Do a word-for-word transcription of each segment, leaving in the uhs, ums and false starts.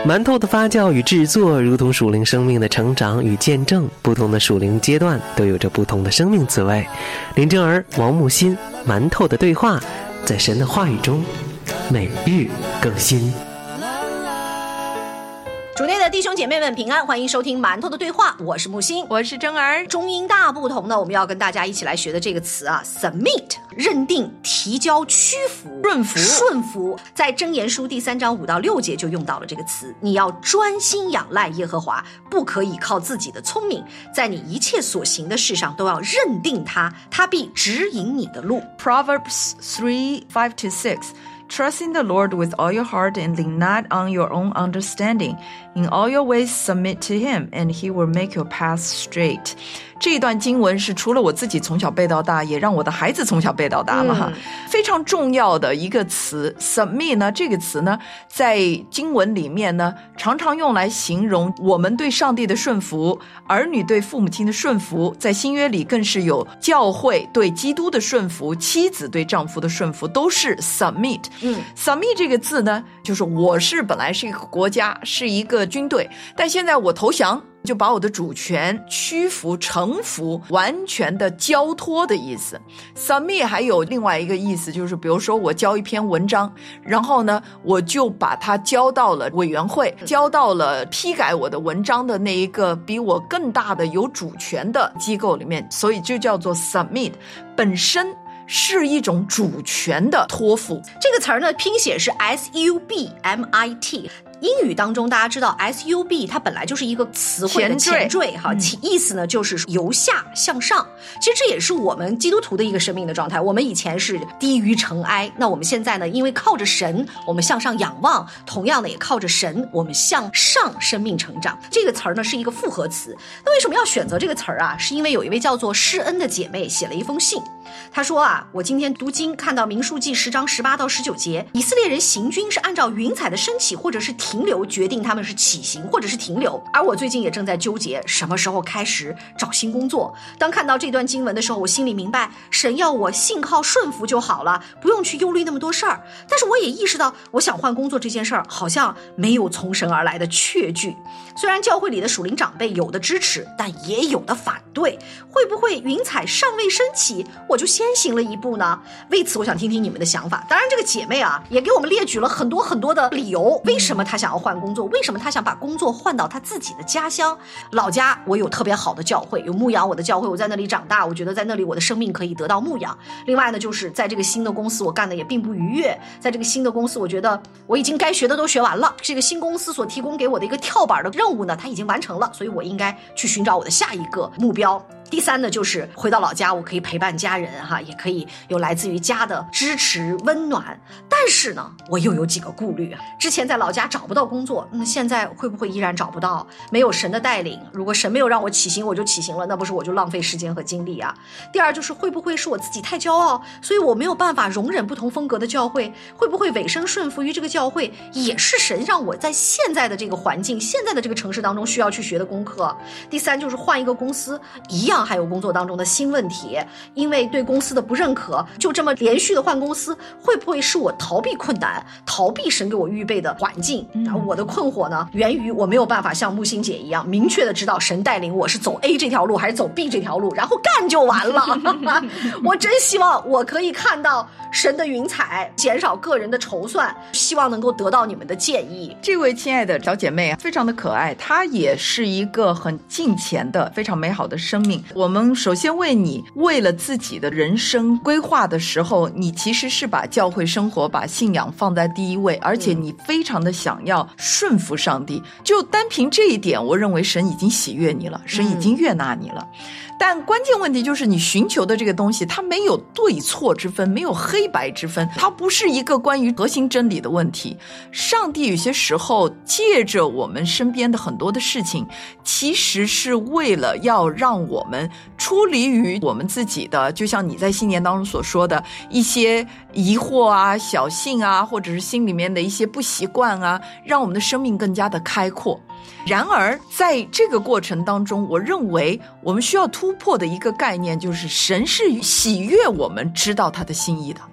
馒头的发酵与制作如同属灵生命的成长与见证，不同的属灵阶段都有着不同的生命滋味。林正儿、王木心，馒头的对话，在神的话语中每日更新。 主内的弟兄姐妹们平安，欢迎收听馒头的对话，我是木星， 我是真儿。 中英大不同的，我们要跟大家一起来学的这个词啊 submit， 认定、提交、屈服、 顺服顺服，在箴言书第三章五到六节就用到了这个词。你要专心仰赖耶和华，不可以靠自己的聪明，在你一切所行的事上都要认定他，他必指引你的路。 Proverbs three, five to six，Trust in the Lord with all your heart and lean not on your own understanding. In all your ways submit to him, and he will make your path straight. 这一段经文是除了我自己从小背到大，也让我的孩子从小背到大了哈、嗯、非常重要的一个词 submit 呢，这个词呢在经文里面呢常常用来形容我们对上帝的顺服，儿女对父母亲的顺服，在新约里更是有教会对基督的顺服，妻子对丈夫的顺服，都是 submit。嗯 submit 这个字呢，就是我是本来是一个国家，是一个军队，但现在我投降，就把我的主权屈服、臣服，完全的交托的意思。 submit 还有另外一个意思，就是比如说我交一篇文章，然后呢我就把它交到了委员会，交到了批改我的文章的那一个比我更大的有主权的机构里面，所以就叫做 submit， 本身是一种主权的托付。 这个词儿呢拼写是 S U B M I T，英语当中大家知道 S U B 它本来就是一个词汇的前缀哈、嗯，意思呢就是由下向上。其实这也是我们基督徒的一个生命的状态。我们以前是低于尘埃，那我们现在呢，因为靠着神，我们向上仰望，同样的也靠着神，我们向上生命成长。这个词儿呢是一个复合词。那为什么要选择这个词儿啊？是因为有一位叫做施恩的姐妹写了一封信。他说啊，我今天读经看到民数记十章十八到十九节，以色列人行军是按照云彩的升起或者是停留决定他们是起行或者是停留，而我最近也正在纠结什么时候开始找新工作。当看到这段经文的时候，我心里明白神要我信靠顺服就好了，不用去忧虑那么多事儿。但是我也意识到我想换工作这件事儿好像没有从神而来的确据。虽然教会里的属灵长辈有的支持，但也有的反对。会不会云彩尚未升起我就先行了一步呢？为此我想听听你们的想法。当然这个姐妹啊也给我们列举了很多很多的理由，为什么她想要换工作，为什么她想把工作换到她自己的家乡。老家我有特别好的教会，有牧养我的教会，我在那里长大，我觉得在那里我的生命可以得到牧养。另外呢，就是在这个新的公司我干的也并不愉悦，在这个新的公司我觉得我已经该学的都学完了，这个新公司所提供给我的一个跳板的任务呢它已经完成了，所以我应该去寻找我的下一个目标。第三呢，就是回到老家我可以陪伴家人哈，也可以有来自于家的支持温暖。但是呢我又有几个顾虑啊，之前在老家找不到工作，那现在会不会依然找不到？没有神的带领，如果神没有让我起行我就起行了，那不是我就浪费时间和精力啊。第二就是会不会是我自己太骄傲，所以我没有办法容忍不同风格的教会，会不会委身顺服于这个教会也是神让我在现在的这个环境，现在的这个城市当中需要去学的功课。第三就是换一个公司，一样还有工作当中的新问题，因为对公司的不认可，就这么连续的换公司，会不会是我逃避困难，逃避神给我预备的环境、嗯、我的困惑呢源于我没有办法像木星姐一样明确的知道神带领我是走 A 这条路还是走 B 这条路，然后干就完了我真希望我可以看到神的云彩，减少个人的筹算，希望能够得到你们的建议。 这位亲爱的小姐妹非常的可爱，她也是一个很敬虔的非常美好的生命。我们首先为你为了自己的人生规划的时候，你其实是把教会生活把信仰放在第一位，而且你非常的想要顺服上帝，就单凭这一点我认为神已经喜悦你了，神已经悦纳你了、嗯、但关键问题就是你寻求的这个东西它没有对错之分，没有黑白之分，它不是一个关于核心真理的问题。上帝有些时候借着我们身边的很多的事情，其实是为了要让我们出离于我们自己的，就像你在新年当中所说的一些疑惑啊、小性啊，或者是心里面的一些不习惯啊，让我们的生命更加的开阔。然而在这个过程当中，我认为我们需要突破的一个概念就是神是喜悦我们知道他的心意的，他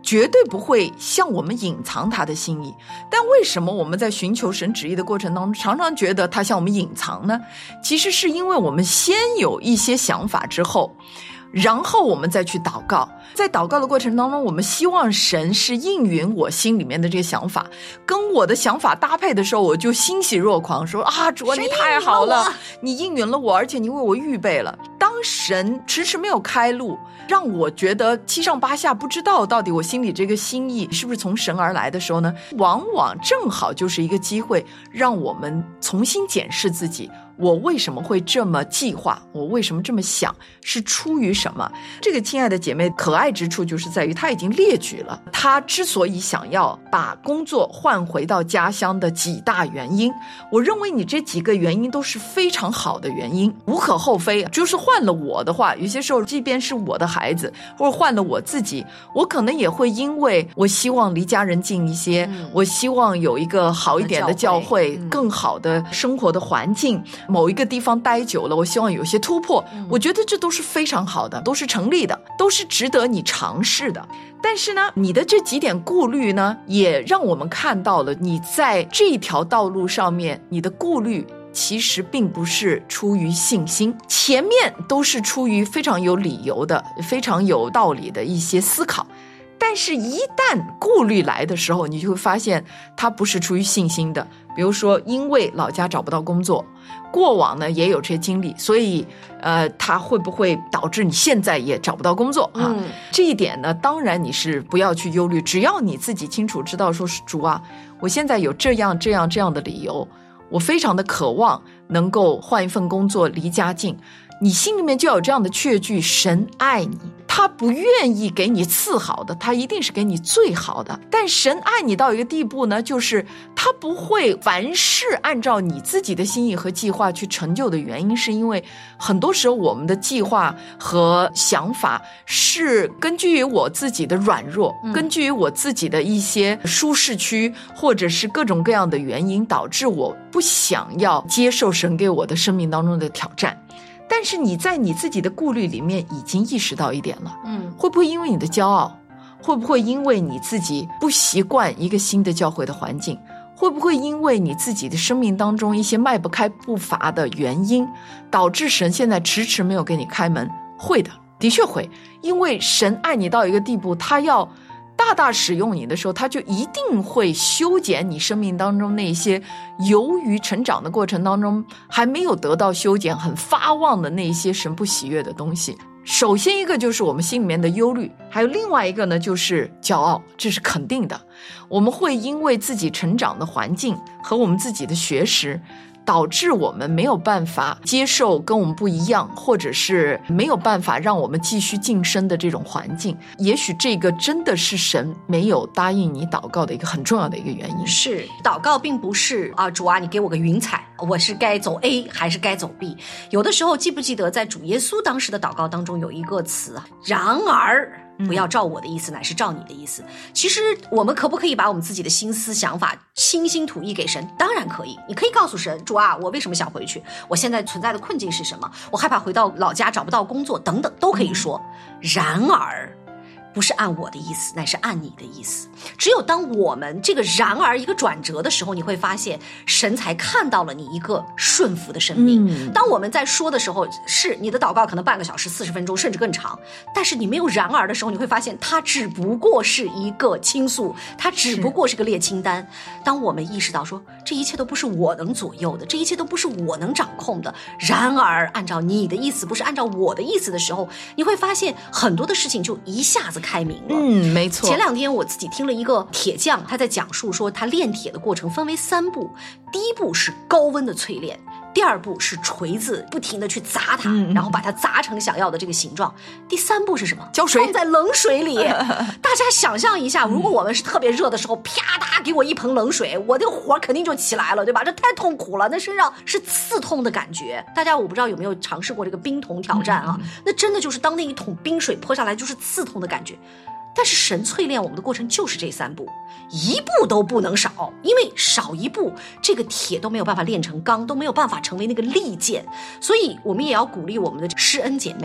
绝对不会向我们隐藏他的心意。但为什么我们在寻求神旨意的过程当中常常觉得他向我们隐藏呢？其实是因为我们先有一些想法之后，然后我们再去祷告，在祷告的过程当中，我们希望神是应允我心里面的这个想法，跟我的想法搭配的时候，我就欣喜若狂，说啊，主啊，你太好了，你应允了我，而且你为我预备了。当神迟迟没有开路，让我觉得七上八下，不知道到底我心里这个心意是不是从神而来的时候呢，往往正好就是一个机会，让我们重新检视自己，我为什么会这么计划，我为什么这么想，是出于什么。这个亲爱的姐妹可爱之处就是在于她已经列举了她之所以想要把工作换回到家乡的几大原因。我认为你这几个原因都是非常好的原因，无可厚非。就是换了我的话，有些时候即便是我的孩子，或者换了我自己，我可能也会因为我希望离家人近一些、嗯、我希望有一个好一点的教会、嗯、更好的生活的环境，某一个地方待久了，我希望有些突破、嗯、我觉得这都是非常好的，都是成立的，都是值得你尝试的。但是呢，你的这几点顾虑呢，也让我们看到了你在这条道路上面，你的顾虑其实并不是出于信心，前面都是出于非常有理由的、非常有道理的一些思考。但是一旦顾虑来的时候，你就会发现它不是出于信心的。比如说因为老家找不到工作，过往呢也有这些经历，所以呃，它会不会导致你现在也找不到工作啊？嗯、这一点呢，当然你是不要去忧虑，只要你自己清楚知道说，主啊，我现在有这样这样这样的理由，我非常的渴望能够换一份工作，离家近。你心里面就要有这样的确据，神爱你，他不愿意给你次好的，他一定是给你最好的。但神爱你到一个地步呢，就是他不会凡事按照你自己的心意和计划去成就的原因，是因为很多时候我们的计划和想法是根据于我自己的软弱、嗯、根据于我自己的一些舒适区，或者是各种各样的原因，导致我不想要接受神给我的生命当中的挑战。但是你在你自己的顾虑里面已经意识到一点了，嗯，会不会因为你的骄傲，会不会因为你自己不习惯一个新的教会的环境，会不会因为你自己的生命当中一些迈不开步伐的原因，导致神现在迟迟没有给你开门？会的，的确会，因为神爱你到一个地步，他要大大使用你的时候，他就一定会修剪你生命当中那些由于成长的过程当中还没有得到修剪，很发旺的那些神不喜悦的东西。首先一个就是我们心里面的忧虑，还有另外一个呢就是骄傲，这是肯定的。我们会因为自己成长的环境和我们自己的学识，导致我们没有办法接受跟我们不一样，或者是没有办法让我们继续晋升的这种环境。也许这个真的是神没有答应你祷告的一个很重要的一个原因。 是，祷告并不是啊，主啊，你给我个云彩，我是该走 A 还是该走 B。 有的时候记不记得在主耶稣当时的祷告当中有一个词，然而不要照我的意思，乃是照你的意思。其实我们可不可以把我们自己的心思想法倾心吐意给神？当然可以。你可以告诉神，主啊，我为什么想回去，我现在存在的困境是什么，我害怕回到老家找不到工作等等，都可以说。然而不是按我的意思，乃是按你的意思。只有当我们这个然而一个转折的时候，你会发现神才看到了你一个顺服的生命、嗯、当我们在说的时候，是你的祷告可能半个小时四十分钟甚至更长，但是你没有然而的时候，你会发现它只不过是一个倾诉，它只不过是个列清单。当我们意识到说这一切都不是我能左右的，这一切都不是我能掌控的，然而按照你的意思不是按照我的意思的时候，你会发现很多的事情就一下子开明了。 嗯，没错。 前两天我自己听了一个铁匠，他在讲述说他炼铁的过程分为三步，第一步是高温的淬炼，第二步是锤子不停的去砸它、嗯、然后把它砸成想要的这个形状，第三步是什么？ 浇水， 放在冷水里大家想象一下，如果我们是特别热的时候，啪嗒给我一盆冷水，我这个火肯定就起来了，对吧？这太痛苦了，那身上是刺痛的感觉。大家我不知道有没有尝试过这个冰桶挑战啊、嗯、那真的就是当那一桶冰水泼下来就是刺痛的感觉。但是神淬炼我们的过程就是这三步，一步都不能少，因为少一步这个铁都没有办法炼成钢，都没有办法成为那个利剑。所以我们也要鼓励我们的施恩姐妹，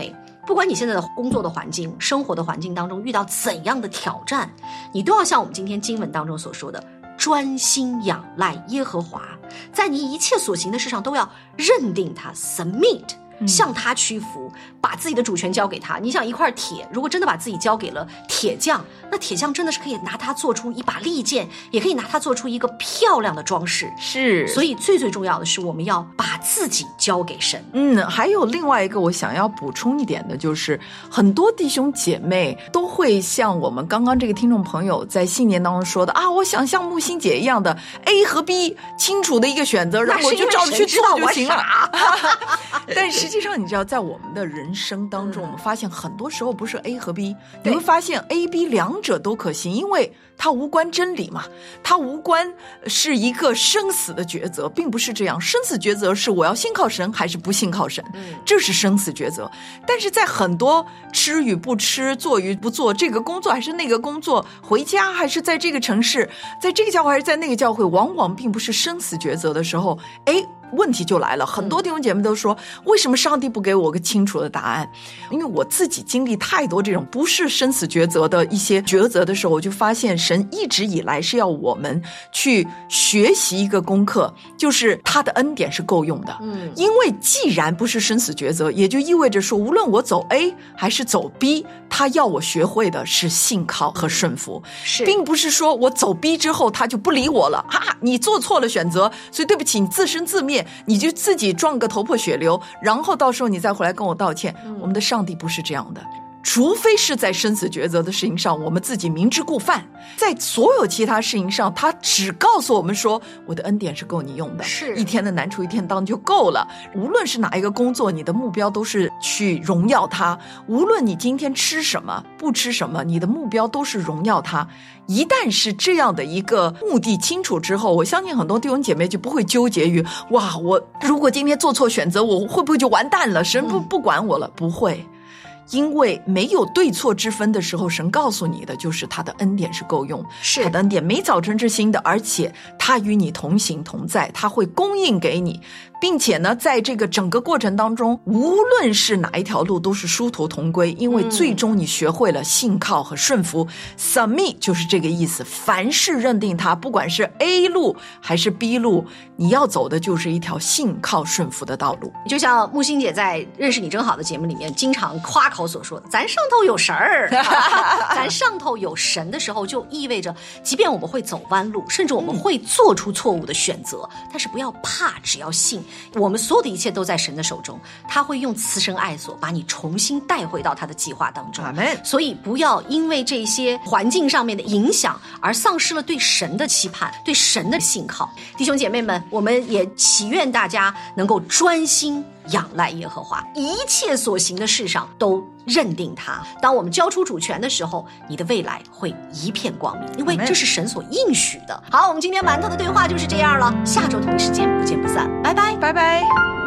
不管你现在的工作的环境、生活的环境当中遇到怎样的挑战，你都要像我们今天经文当中所说的，专心仰赖耶和华，在你一切所行的事上都要认定他 submit，向他屈服，把自己的主权交给他。你想一块铁，如果真的把自己交给了铁匠，那铁匠真的是可以拿它做出一把利剑，也可以拿它做出一个漂亮的装饰。 是， 所以最最重要的是我们要把自己交给神。 嗯，还有另外一个我想要补充一点的，就是很多弟兄姐妹都会像我们刚刚这个听众朋友在信念当中说的啊，我想像木星姐一样的 A 和 B 清楚的一个选择，然后我就照着去做就行了。但实际上你知道，在我们的人生当中，我们发现很多时候不是 A 和 B， 你会发现 A、B 两者都可行，因为它无关真理嘛，它无关是一个生死的抉择，并不是这样。生死抉择是我要信靠神还是不信靠神，这是生死抉择。但是在很多吃与不吃、做与不做，这个工作还是那个工作，回家还是在这个城市，在这个教会还是在那个教会，往往并不是生死抉择的时候，诶问题就来了。很多弟兄姐妹都说，为什么上帝不给我个清楚的答案？因为我自己经历太多这种不是生死抉择的一些抉择的时候，我就发现神一直以来是要我们去学习一个功课，就是他的恩典是够用的。嗯，因为既然不是生死抉择，也就意味着说，无论我走 A 还是走 B， 他要我学会的是信靠和顺服，是，并不是说我走 B 之后他就不理我了啊，你做错了选择，所以对不起，你自生自灭，你就自己撞个头破血流，然后到时候你再回来跟我道歉。嗯，我们的上帝不是这样的，除非是在生死抉择的事情上我们自己明知故犯，在所有其他事情上他只告诉我们说，我的恩典是够你用的，是一天的难处一天当就够了。无论是哪一个工作，你的目标都是去荣耀他，无论你今天吃什么不吃什么，你的目标都是荣耀他。一旦是这样的一个目的清楚之后，我相信很多弟兄姐妹就不会纠结于哇，我如果今天做错选择，我会不会就完蛋了，神不不管我了，不会。因为没有对错之分的时候，神告诉你的就是他的恩典是够用，是他的恩典没早晨之新的，而且他与你同行同在，他会供应给你，并且呢，在这个整个过程当中，无论是哪一条路都是殊途同归，因为最终你学会了信靠和顺服。嗯、submit 就是这个意思，凡事认定他，不管是 A 路还是 B 路，你要走的就是一条信靠顺服的道路。 就像木星姐在认识你真好的节目里面经常夸口所说的，咱上头有神儿咱上头有神的时候，就意味着即便我们会走弯路，甚至我们会做出错误的选择，嗯、但是不要怕，只要信，我们所有的一切都在神的手中，他会用慈神爱所把你重新带回到他的计划当中。所以不要因为这些环境上面的影响而丧失了对神的期盼，对神的信靠。弟兄姐妹们，我们也祈愿大家能够专心仰赖耶和华，一切所行的事上都认定他。当我们交出主权的时候，你的未来会一片光明，因为这是神所应许的。好，我们今天馒头的对话就是这样了，下周同一时间不见不散，拜拜， 拜拜。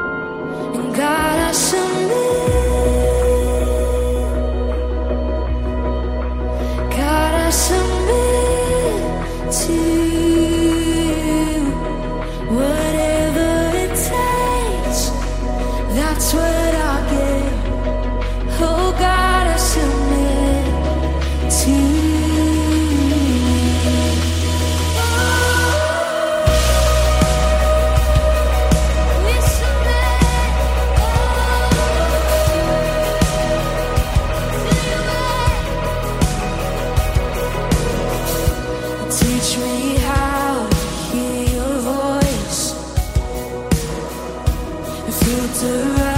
That's what I get. Oh God, I submit to you. We submit to you. Teach me how to hear your voice, filter